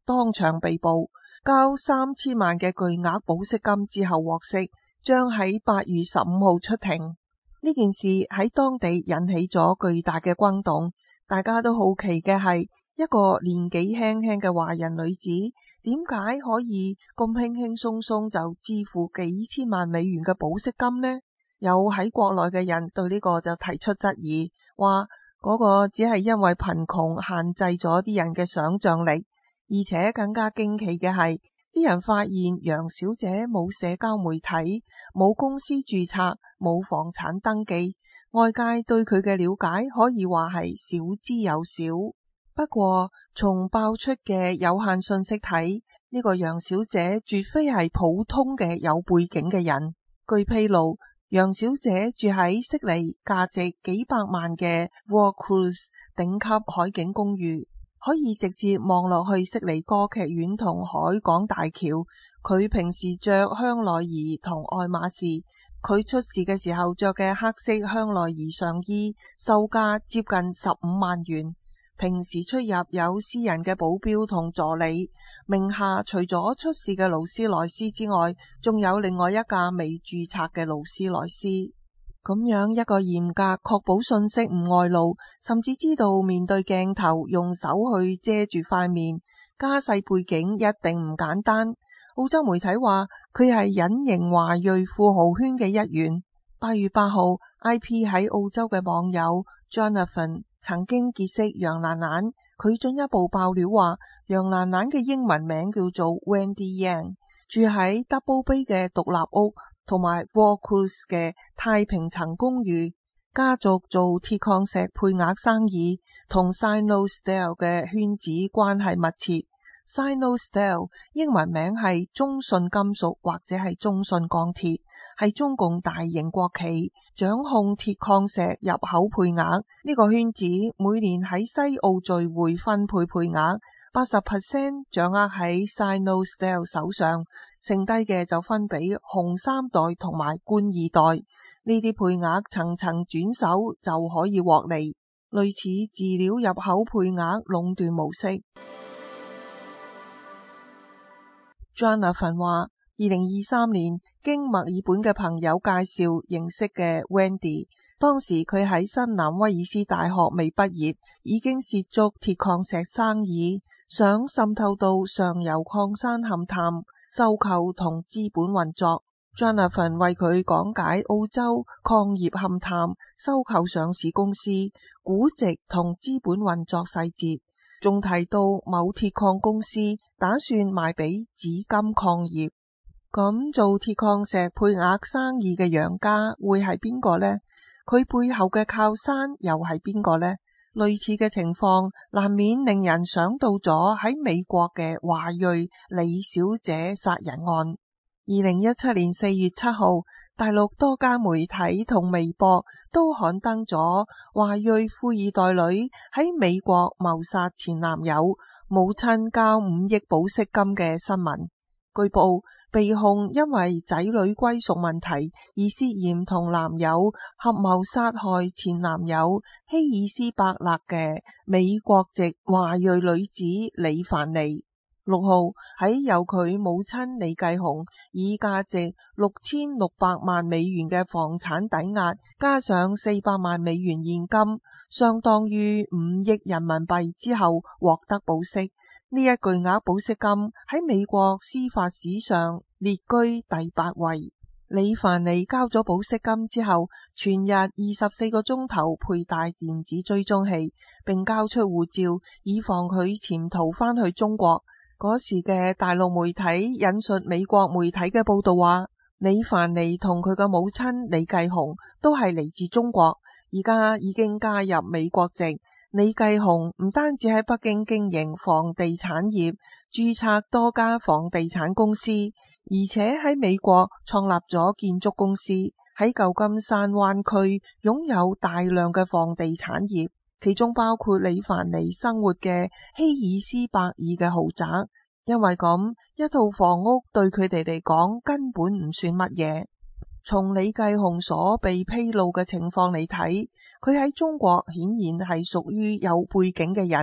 當場被捕，交三千萬嘅巨額保釋金之後獲釋，將喺八月十五號出庭。呢件事喺當地引起咗巨大嘅轟動，大家都好奇嘅係一個年紀輕輕嘅華人女子點解可以咁輕輕鬆鬆就支付幾千萬美元嘅保釋金呢？有喺國內嘅人對呢個就提出質疑，話嗰個只係因為貧窮限制咗啲人嘅想象力，而且更加驚奇嘅係，啲人發現楊小姐冇社交媒體、冇公司註冊、冇房產登記，外界對佢嘅了解可以話係少之又少。不過從爆出嘅有限信息睇，呢個楊小姐絕非係普通嘅有背景嘅人。據披露，楊小姐住喺悉尼價值幾百萬嘅 Vaucluse 頂級海景公寓，可以直接望落去悉尼歌劇院同海港大橋。佢平時着香奈兒同愛馬仕，佢出事嘅時候着嘅黑色香奈兒上衣，售價接近十五萬元。平時出入有私人嘅保鏢同助理，名下除咗出事嘅勞斯萊斯之外，仲有另外一架未註冊嘅勞斯萊斯。咁樣一個嚴格確保信息唔外露，甚至知道面對鏡頭用手去遮住塊面，家世背景一定唔簡單。澳洲媒體話佢係隱形華裔富豪圈嘅一員。八月八號 I P 喺澳洲嘅網友 Jonathan 曾經結識楊蘭蘭，佢進一步爆料話，楊蘭蘭嘅英文名叫做 Wendy Yang， 住喺 Double Bay 嘅獨立屋同埋 Vaucluse 嘅太平層公寓，家族做鐵礦石配額生意，同 Sinosteel 嘅圈子關係密切。Sinosteel 英文名係中信金屬或者係中信鋼鐵，係中共大型國企，掌控鐵礦石入口配額。呢個圈子每年喺西澳聚會分配配額，八十 percent 掌握喺 Sinosteel 手上，剩低嘅就分俾紅三代同埋官二代。呢啲配額層層轉手就可以獲利，類似飼料入口配額壟斷模式。Jonathan 話，二零二三年經墨爾本嘅朋友介紹認識嘅 Wendy， 當時佢喺新南威爾斯大學未畢業，已經涉足鐵礦石生意，想滲透到上游礦山勘探、收購同資本運作。Jonathan 為佢講解澳洲礦業勘探、收購上市公司、估值同資本運作細節。仲提到某鐵礦公司打算賣俾紫金礦業，咁做鐵礦石配額生意嘅楊家會係邊個呢？佢背後嘅靠山又係邊個呢？類似嘅情況難免令人想到咗喺美國嘅華裔李小姐殺人案。二零一七年四月七號，大陸多家媒體同微博都刊登咗華裔富二代女喺美國謀殺前男友，母親交五億保釋金嘅新聞。據報被控因為仔女歸屬問題而涉嫌同男友合謀殺害前男友希爾斯伯勒嘅美國籍華裔女子李凡妮。六號喺由佢母親李繼紅以價值六千六百萬美元嘅房產抵押，加上四百萬美元現金，相當於五億人民幣之後獲得保釋。呢一巨額保釋金喺美國司法史上列居第八位。李凡妮交咗保釋金之後，全日二十四個鐘頭佩戴電子追蹤器，並交出護照，以防佢潛逃返去中國。嗰時嘅大陸媒體引述美國媒體嘅報道話，李凡妮同佢嘅母親李繼紅都係嚟自中國，而家已經加入美國籍。李繼紅唔單止喺北京經營房地產業，註冊多家房地產公司，而且喺美國創立咗建築公司，喺舊金山灣區擁有大量嘅房地產業。其中包括李凡妮生活嘅希爾斯伯爾嘅豪宅，因為咁一套房屋對佢哋嚟講根本唔算乜嘢。從李繼紅所被披露嘅情況嚟睇，佢喺中國顯然係屬於有背景嘅人，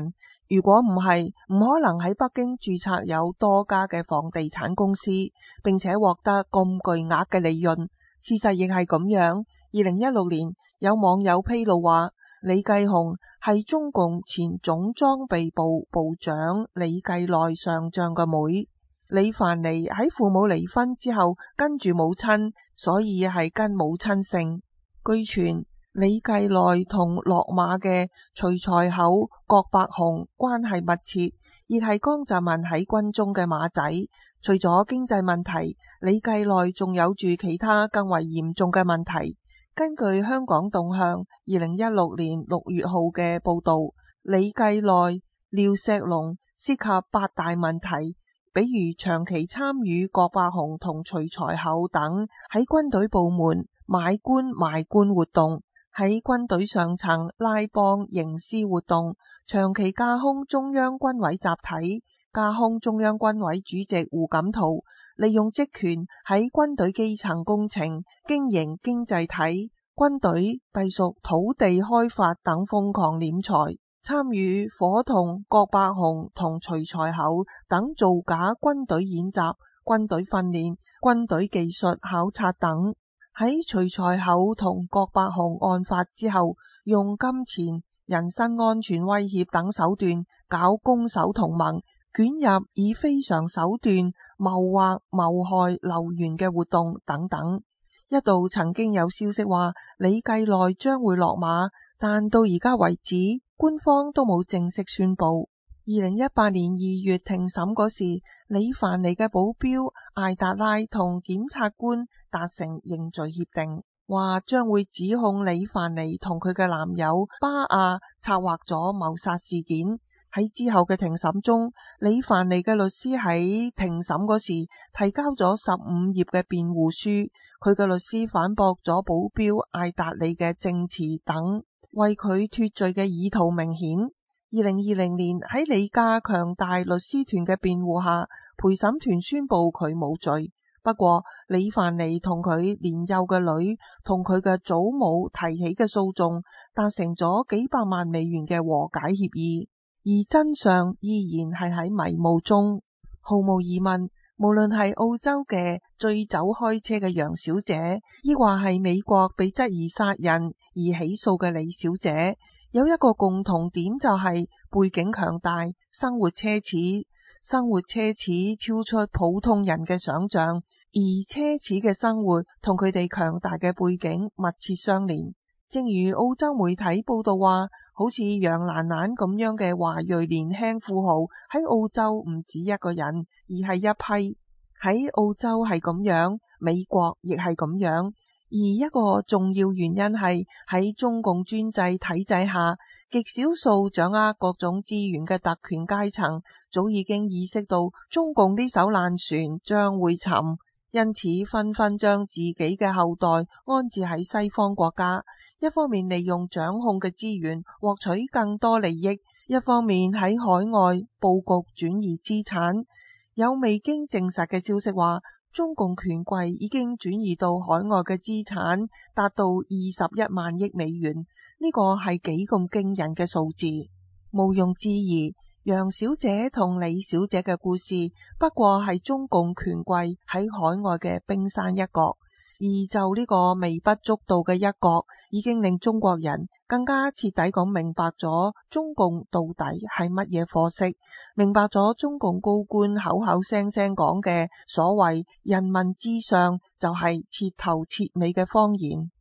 如果唔係，唔可能喺北京註冊有多家嘅房地產公司，並且獲得咁巨額嘅利潤。事實亦係咁樣。二零一六年有網友披露話，李繼紅係中共前總裝備部部長李繼內上將嘅妹。李凡妮喺父母離婚之後跟住母親，所以係跟母親姓。據傳李繼內同落馬嘅徐才厚、郭伯雄關係密切，亦係江澤民喺軍中嘅馬仔。除咗經濟問題，李繼內仲有住其他更為嚴重嘅問題。根據香港動向二零一六年六月號嘅報道，李繼內、廖錫龍涉及八大問題，比如長期參與郭伯雄同徐才厚等喺軍隊部門買官賣官活動，喺軍隊上層拉幫營私活動，長期架空中央軍委集體，架空中央軍委主席胡錦濤，利用職權喺軍隊基層工程經營經濟體，軍隊隸屬土地開發等瘋狂斂財，參與夥同郭伯雄同徐才厚等造假軍隊演習、軍隊訓練、軍隊技術考察等。喺徐才厚同郭伯雄案發之後，用金錢、人身安全威脅等手段搞攻守同盟，捲入以非常手段謀劃謀害劉源嘅活動等等。一度曾經有消息話李繼內將會落馬，但到而家為止，官方都冇正式宣布。二零一八年二月庭審嗰時，李凡妮嘅保鏢艾達拉同檢察官達成認罪協定，話將會指控李凡妮同佢嘅男友巴亞策劃咗謀殺事件。喺之後嘅庭審中，李凡妮嘅律師喺庭審嗰時提交咗十五頁嘅辯護書，佢嘅律師反駁咗保鏢艾達里嘅證詞等，為佢脫罪嘅意圖明顯。二零二零年喺李家強大律師團嘅辯護下，陪審團宣布佢冇罪。不過李凡妮同佢年幼嘅女同佢嘅祖母提起嘅訴訟達成咗幾百萬美元嘅和解協議，而真相依然係喺迷霧中。毫無疑問，無論係澳洲嘅醉酒開車嘅楊小姐，抑或係美國被質疑殺人而起訴嘅李小姐，有一個共同點，就係背景強大，生活奢侈，生活奢侈超出普通人嘅想象，而奢侈嘅生活同佢哋強大嘅背景密切相連。正如澳洲媒體報道話，好似楊蘭蘭咁樣嘅華裔年輕富豪喺澳洲唔止一個人，而係一批。喺澳洲係咁樣，美國亦係咁樣。而一個重要原因係喺中共專制體制下，極少數掌握各種資源嘅特權階層早已經意識到中共呢艘爛船將會沉，因此紛紛將自己嘅後代安置喺西方國家，一方面利用掌控嘅資源獲取更多利益，一方面喺海外布局轉移資產。有未經證實嘅消息話，中共權貴已經轉移到海外嘅資產達到二十一萬億美元，呢個係幾咁驚人嘅數字。毋庸置疑，楊小姐同李小姐嘅故事不過係中共權貴喺海外嘅冰山一角，而就呢個微不足道嘅一角，已經令中國人更加徹底咁明白咗中共到底係乜嘢貨色，明白咗中共高官口口聲聲講嘅所謂人民至上就係徹頭徹尾嘅謊言。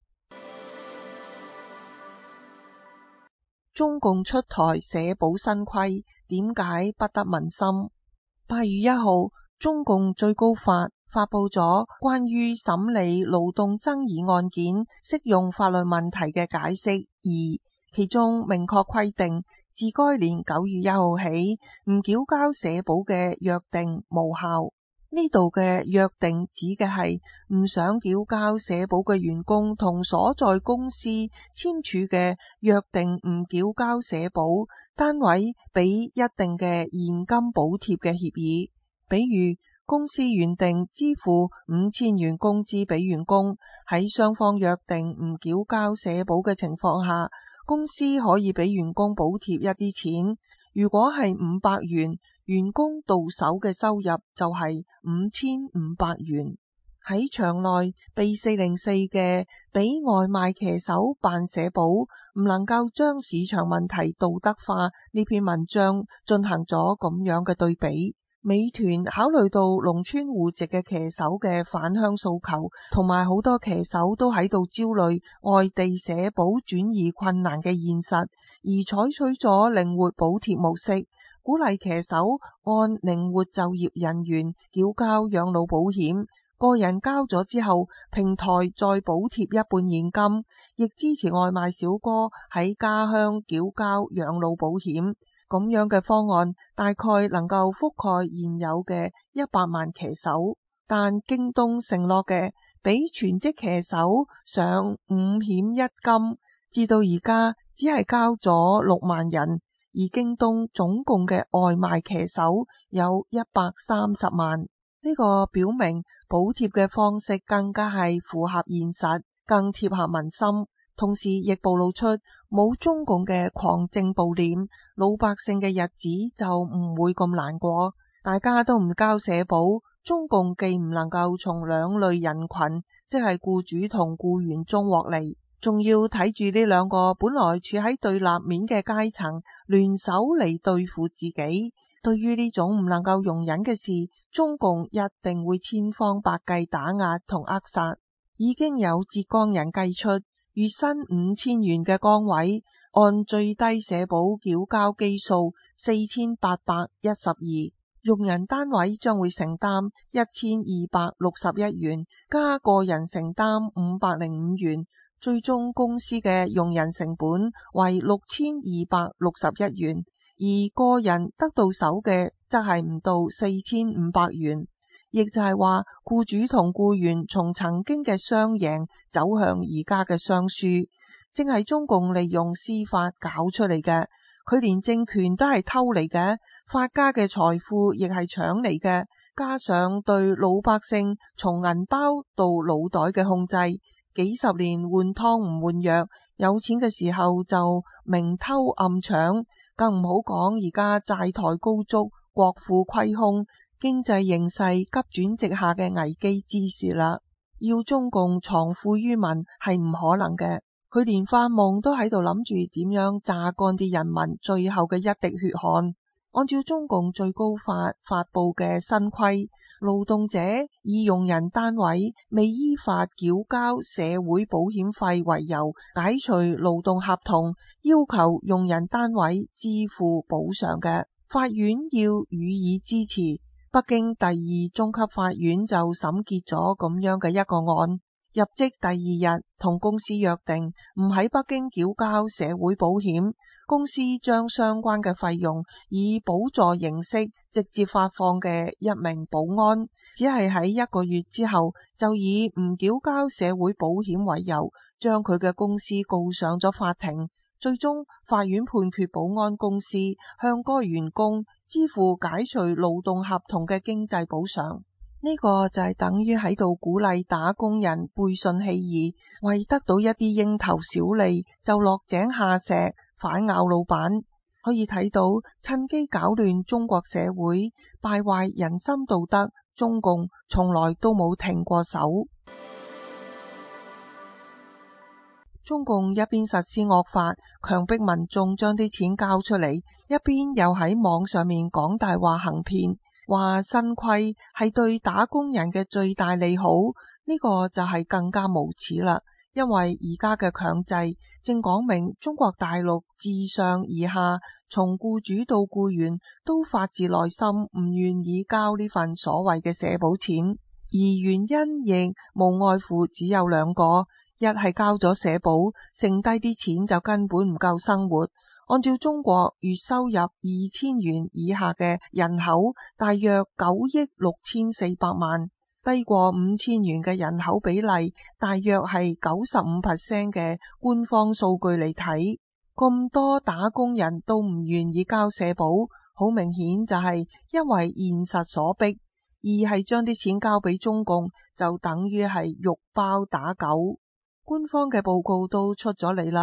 中共出台社保新規，點解不得民心？八月一號，中共最高法發佈咗關於審理勞動爭議案件適用法律問題嘅解釋二，其中明確規定，自該年九月一號起，唔繳交社保嘅約定無效。呢度嘅約定指嘅係唔想繳交社保嘅員工同所在公司簽署嘅約定唔繳交社保單位俾一定嘅現金補貼嘅協議，比如公司原定支付五千元工資俾員工，喺雙方約定唔繳交社保嘅情況下，公司可以俾員工補貼一啲錢。 如果係五百元，員工到手嘅收入就係五千五百元。喺場內被四零四嘅俾外賣騎手扮社保，唔能夠將市場問題道德化呢篇文章進行咗咁樣嘅對比。美團考慮到農村戶籍嘅騎手嘅返鄉訴求，同埋好多騎手都喺度焦慮外地社保轉移困難嘅現實，而採取咗靈活補貼模式，鼓勵騎手按靈活就業人員繳交養老保險，個人交咗之後，平台再補貼一半現金，亦支持外賣小哥喺家鄉繳交養老保險。咁樣嘅方案大概能夠覆蓋現有嘅一百萬騎手，但京東承諾嘅俾全職騎手上五險一金，至到而家只係交咗六萬人，而京東總共嘅外賣騎手有一百三十萬。呢個表明補貼嘅方式更加係符合現實，更貼合民心，同時亦暴露出冇中共嘅狂政暴斂，老百姓嘅日子就唔會咁難過。大家都唔交社保，中共既唔能夠從兩類人群，即係僱主同僱員中獲利，仲要睇住呢兩個本來處喺對立面嘅階層聯手嚟對付自己。對於呢種唔能夠容忍嘅事，中共一定會千方百計打壓同扼殺。已經有浙江人計出，月薪五千元嘅崗位，按最低社保繳交基數四千八百一十二，用人單位將會承擔一千二百六十一元，加個人承擔五百零五元，最終公司嘅用人成本為六千二百六十一元。而個人得到手嘅則係唔到四千五百元，亦就係話僱主同僱員從曾經嘅雙贏走向而家嘅雙輸，正係中共利用司法搞出嚟嘅。佢連政權都係偷嚟嘅，發家嘅財富亦係搶嚟嘅，加上對老百姓從銀包到腦袋嘅控制，幾十年換湯唔換藥，有錢嘅時候就明偷暗搶。更唔好講而家債台高築，國庫虧空，經濟形勢急轉直下嘅危機之時啦。要中共藏富於民係唔可能嘅，佢連發夢都喺度諗住點樣榨乾啲人民最後嘅一滴血汗。按照中共最高法發布嘅新規，勞動者以用人單位未依法繳交社會保險費為由解除勞動合同，要求用人單位支付補償嘅，法院要予以支持。北京第二中級法院就審結咗咁樣嘅一個案，入職第二日同公司約定唔喺北京繳交社會保險，公司將相關嘅費用以補助形式直接發放嘅一名保安，只係喺一個月之後就以唔繳交社會保險為由，將佢嘅公司告上咗法庭。最終法院判決保安公司向該員工支付解除勞動合同嘅經濟補償。呢個就係等於喺度鼓勵打工人背信棄義，為得到一啲蠅頭小利就落井下石，反咬老闆。可以睇到趁機搞亂中國社會，敗壞人心道德，中共從來都冇停過手。中共一邊實施惡法，強迫民眾將啲錢交出嚟，一邊又喺網上面講大話行騙，話新規係對打工人嘅最大利好，呢個就係更加無恥啦。因為而家嘅強制正講明中國大陸自上而下，從僱主到僱員都發自內心唔願意交呢份所謂嘅社保錢，而原因亦無外乎只有兩個。一係交咗社保，剩低啲錢就根本唔夠生活。按照中國月收入二千元以下嘅人口大約九億六千四百萬，低過五千元嘅人口比例大約係九十五 percent 嘅官方數據嚟睇，咁多打工人都唔願意交社保，好明顯就係因為現實所逼。二係將啲錢交俾中共，就等於係肉包打狗。官方嘅報告都出咗嚟啦，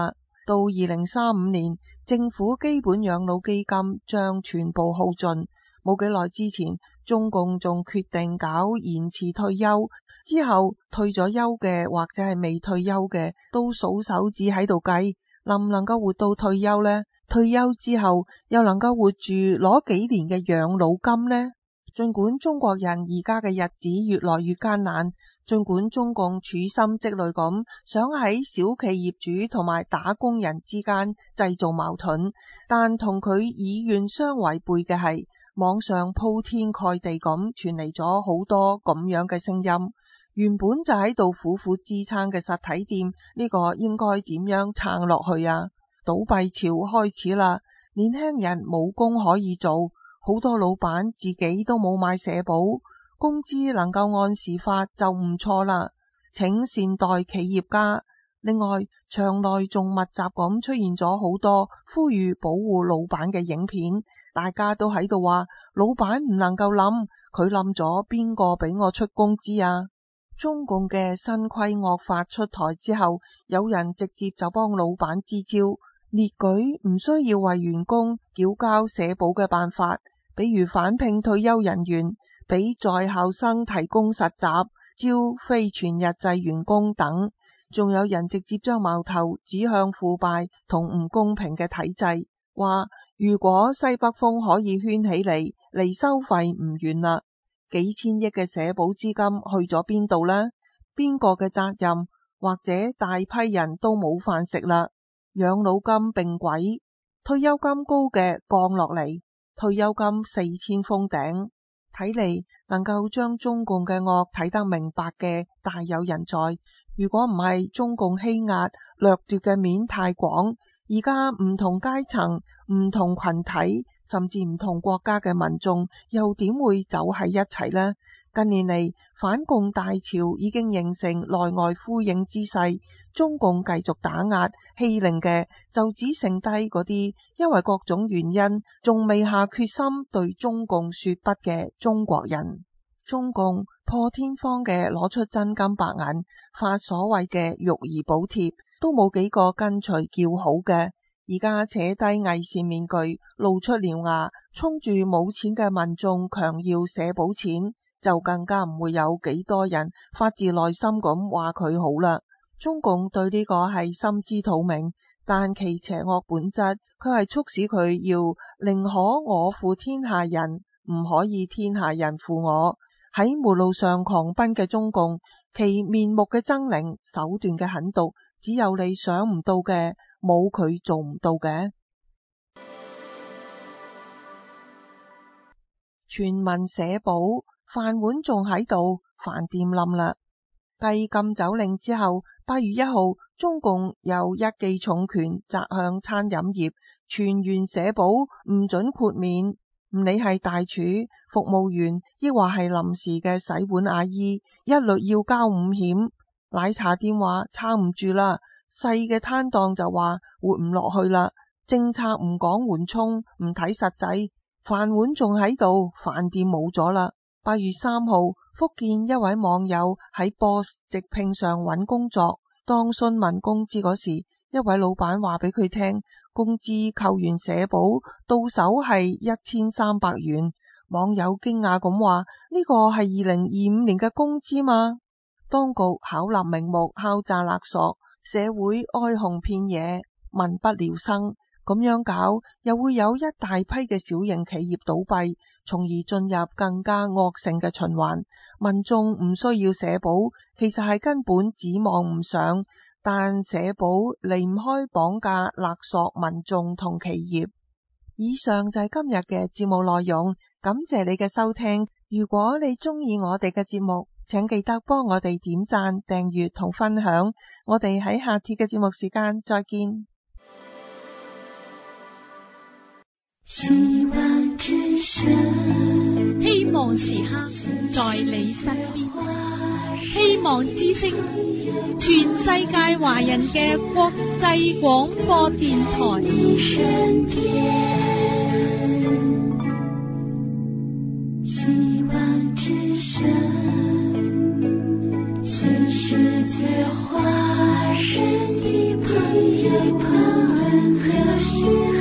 到二零三五年，政府基本養老基金將全部耗盡。冇幾耐之前，中共仲決定搞延遲退休，之後退咗休嘅或者係未退休嘅都數手指喺度計，能唔能夠活到退休呢？退休之後又能夠活住攞幾年嘅養老金呢？盡管中國人而家嘅日子越來越艱難，盡管中共處心積慮咁想喺小企業主同埋打工人之間製造矛盾，但同佢意願相違背嘅係，網上鋪天蓋地咁傳嚟咗好多咁樣嘅聲音。原本就喺度苦苦支撐嘅實體店，呢個應該點樣撐落去啊？倒閉潮開始啦，年輕人冇工可以做，好多老闆自己都冇買社保，工資能夠按時發就唔錯啦，請善待企業家。另外，場內仲密集咁出現咗好多呼籲保護老闆嘅影片，大家都喺度話老闆唔能夠冧，佢冧咗邊個俾我出工資啊？中共嘅新規惡法出台之後，有人直接就幫老闆支招，列舉唔需要為員工繳交社保嘅辦法，比如返聘退休人員，俾在校生提供實習，招非全日制員工等。仲有人直接將矛頭指向腐敗同唔公平嘅體制，話如果西北風可以圈起嚟，離收費唔遠啦。幾千億嘅社保資金去咗邊度呢？邊個嘅責任？或者大批人都冇飯食啦。養老金並軌，退休金高嘅降落嚟，退休金四千封頂。睇嚟能夠將中共嘅惡睇得明白嘅大有人在。如果唔係中共欺壓掠奪嘅面太廣，而家唔同階層、唔同群體，甚至唔同國家嘅民眾，又點會走喺一齊呢？近年嚟，反共大潮已經形成內外呼應之勢，中共繼續打壓欺凌嘅，就只剩低嗰啲因為各種原因仲未下決心對中共說不嘅中國人。中共破天荒嘅攞出真金白銀，發所謂嘅育兒補貼，都冇幾個跟隨叫好嘅。而家扯低偽善面具，露出獠牙，衝住冇錢嘅民眾強要社保錢，就更加唔會有幾多人發自內心咁話佢好啦。中共對呢個係心知肚明，但其邪惡本質，佢係促使佢要寧可我負天下人，唔可以天下人負我。喺末路上狂奔嘅中共，其面目嘅猙獰，手段嘅狠毒，只有你想唔到嘅，冇佢做唔到嘅。全民社保，飯碗仲喺度，飯店冧啦。繼禁酒令之後，八月一號，中共又一記重拳砸向餐飲業，全員社保唔准豁免，唔理係大廚、服務員，抑或係臨時嘅洗碗阿姨，一律要交五險。奶茶店話撐唔住啦，細嘅攤檔就話活唔落去啦。政策唔講緩衝，唔睇實際，飯碗仲喺度，飯店冇咗啦。八月三號，福建一位網友喺 Boss 直聘上揾工作，當詢問工資嗰時，一位老闆話俾佢聽，工資扣完社保到手係一千三百元。網友驚訝咁話：呢個係二零二五年嘅工資嗎？當局巧立名目敲詐勒索，社會哀鴻遍野，民不聊生。咁樣搞，又會有一大批嘅小型企業倒閉，從而進入更加惡性嘅循環。民眾唔需要社保，其實係根本指望唔上，但社保離唔開綁架勒索民眾同企業。以上就係今日嘅節目內容，感謝你嘅收聽。如果你中意我哋嘅節目，請記得幫我哋點讚、訂閱同分享。我哋喺下次嘅節目時間再見。 希望之聲，希望時刻在你身邊。希望之聲，全世界華人嘅國際廣播電台。希望之聲，全世界華人的朋友。 任何時